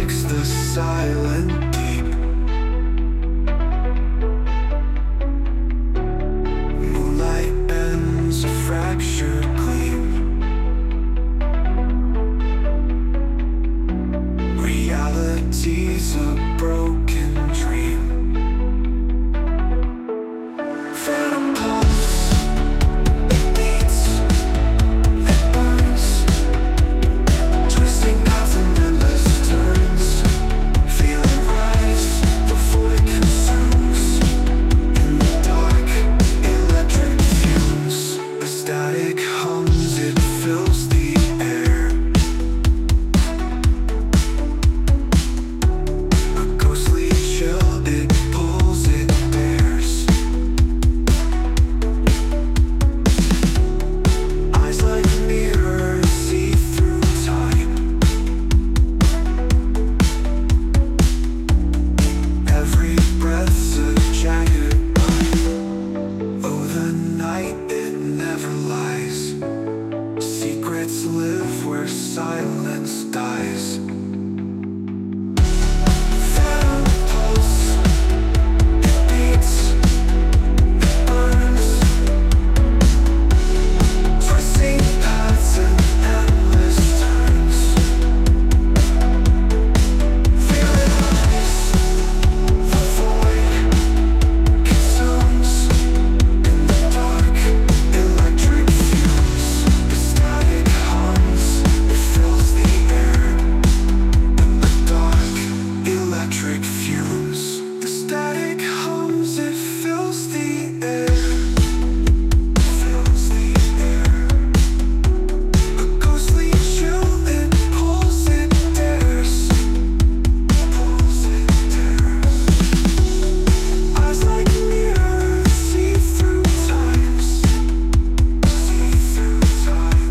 breaks the silent deep. Moonlight bends a fractured gleam. Reality's a broken dream. Phantom pulse, it beats, it burns, twisting paths and endless turns. Feel it rise before it consumes. In the dark, electric fumes. The static hums, it fills the air. A ghostly chill, it pulls, it bears. Eyes like mirrors see through time. Every breath's a jagged line. Oh, the night, it never lies. Secrets live where silence dies. Phantom pulse, it beats, it burns, twisting paths and endless turns. Feel it rise, the void consumes. In the dark, electric fumes. The static hums, it fills the air. In the dark, electric fumes. The static hums, it fills the air. Fills the air. A ghostly chill, it pulls, it dares. Pulls, it dares. Eyes like mirrors see through times. See through time.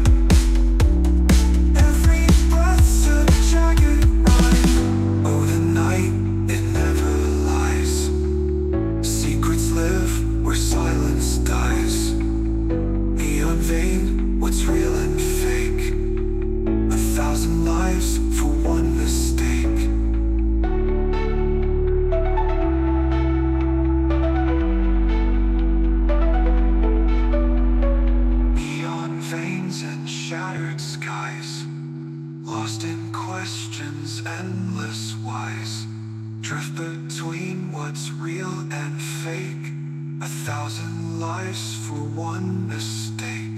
Every breath's a jagged rhyme. Oh, the night, it never lies. Secrets live where silence dies. Neon vein, what's real and fake? 1,000 lives for one mistake. Neon veins and shattered skies. Lost in questions, endless whys. Drift between what's real and fake. 1,000 lives for one mistake.